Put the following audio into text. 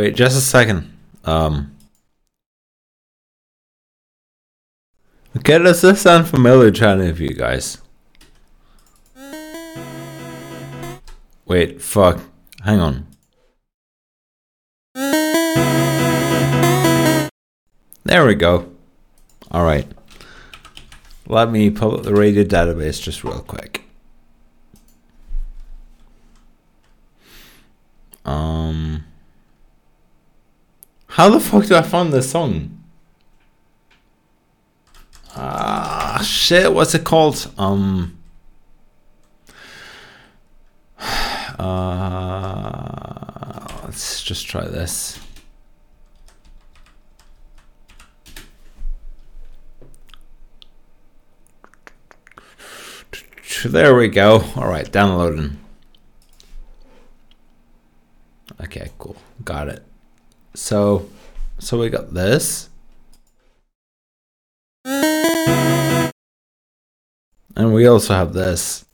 Wait, just a second. Okay, does this sound familiar to any of you guys? Wait, fuck. Hang on. There we go. Alright. Let me pull up the radio database just real quick. How the fuck do I find this song? Shit, what's it called? Let's just try this. There we go. Alright, downloading. Okay, cool. Got it. So we got this. And we also have this.